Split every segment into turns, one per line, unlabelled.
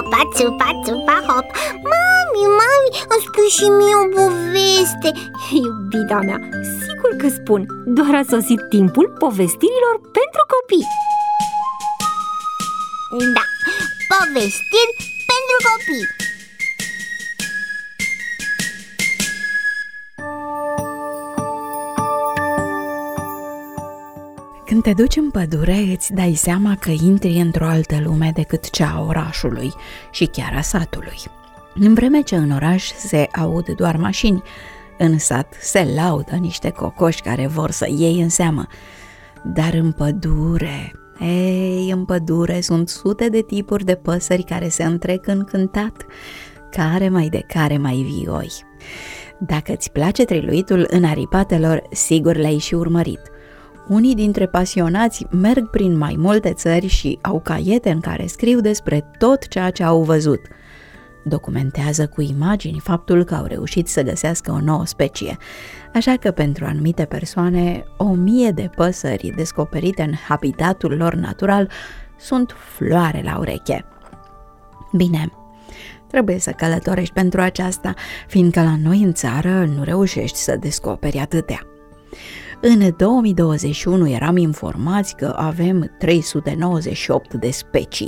țupa, țupa, țupa, hop. Mami, îmi spui și mie o poveste.
Iubita mea, sigur că spun. Doar a sosit timpul povestirilor pentru copii.
Da, povestiri pentru copii.
Când te duci în pădure, îți dai seama că intri într-o altă lume decât cea a orașului și chiar a satului. În vreme ce în oraș se aud doar mașini, în sat se laudă niște cocoși care vor să iei în seamă. Dar în pădure sunt sute de tipuri de păsări care se întrec în cântat, care mai vioi. Dacă îți place triluitul înaripatelor, sigur le-ai și urmărit. Unii dintre pasionați merg prin mai multe țări și au caiete în care scriu despre tot ceea ce au văzut. Documentează cu imagini faptul că au reușit să găsească o nouă specie, așa că pentru anumite persoane, 1000 de păsări descoperite în habitatul lor natural sunt floare la ureche. Bine, trebuie să călătorești pentru aceasta, fiindcă la noi în țară nu reușești să descoperi atâtea. În 2021 eram informați că avem 398 de specii.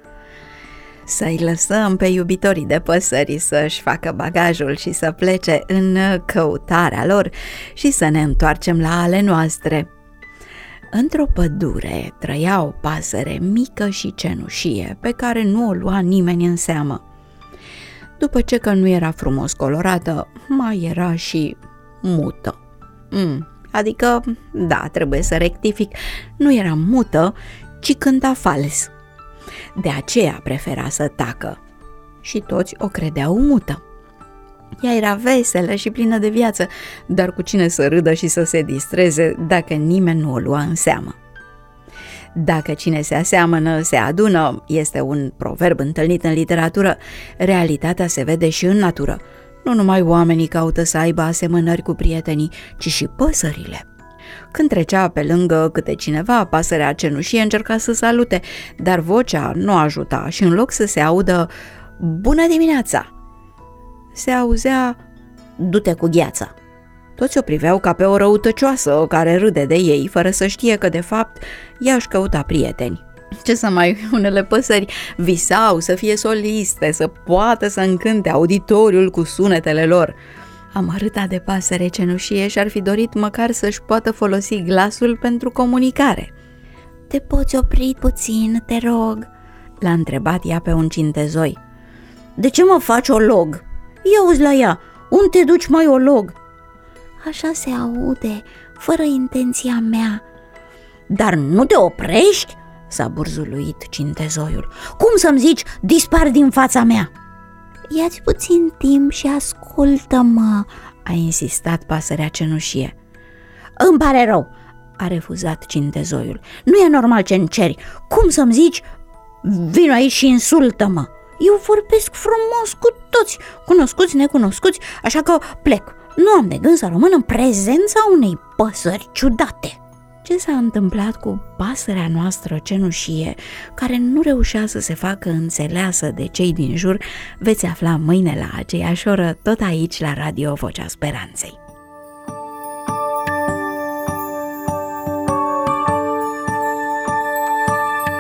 Să-i lăsăm pe iubitorii de păsări să-și facă bagajul și să plece în căutarea lor și să ne întoarcem la ale noastre. Într-o pădure trăia o pasăre mică și cenușie, pe care nu o lua nimeni în seamă. După ce că nu era frumos colorată, mai era și mută. Adică, da, trebuie să rectific, nu era mută, ci cânta fals. De aceea prefera să tacă. Și toți o credeau mută. Ea era veselă și plină de viață, dar cu cine să râdă și să se distreze dacă nimeni nu o lua în seamă? Dacă cine se aseamănă, se adună, este un proverb întâlnit în literatură. Realitatea se vede și în natură. Nu numai oamenii caută să aibă asemănări cu prietenii, ci și păsările. Când trecea pe lângă câte cineva, pasărea cenușie încerca să salute, dar vocea nu ajuta și în loc să se audă "Bună dimineața!", se auzea "Du-te cu gheața!". Toți o priveau ca pe o răutăcioasă care râde de ei, fără să știe că de fapt ea își căuta prieteni. Ce să mai, unele păsări visau să fie soliste, să poată să încânte auditoriul cu sunetele lor. Amărâta de pasăre cenușie și-ar fi dorit măcar să-și poată folosi glasul pentru comunicare.
Te poți opri puțin, te rog?"
l-a întrebat ea pe un cintezoi.
De ce mă faci olog? Ia uzi la ea, unde te duci mai olog?"
Așa se aude, fără intenția mea."
Dar nu te oprești?" s-a burzuluit cintezoiul. Cum să-mi zici, dispar din fața mea?"
Ia-ți puțin timp și ascultă-mă,"
a insistat pasărea cenușie.
Îmi pare rău," a refuzat cintezoiul. Nu e normal ce-mi ceri. Cum să-mi zici, vino aici și insultă-mă. Eu vorbesc frumos cu toți, cunoscuți, necunoscuți, așa că plec. Nu am de gând să rămân în prezența unei păsări ciudate."
Ce s-a întâmplat cu pasărea noastră cenușie, care nu reușea să se facă înțeleasă de cei din jur, veți afla mâine la aceeași oră, tot aici la Radio Vocea Speranței.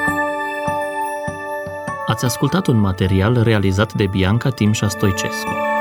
Ați ascultat un material realizat de Bianca Timșa Stoicescu.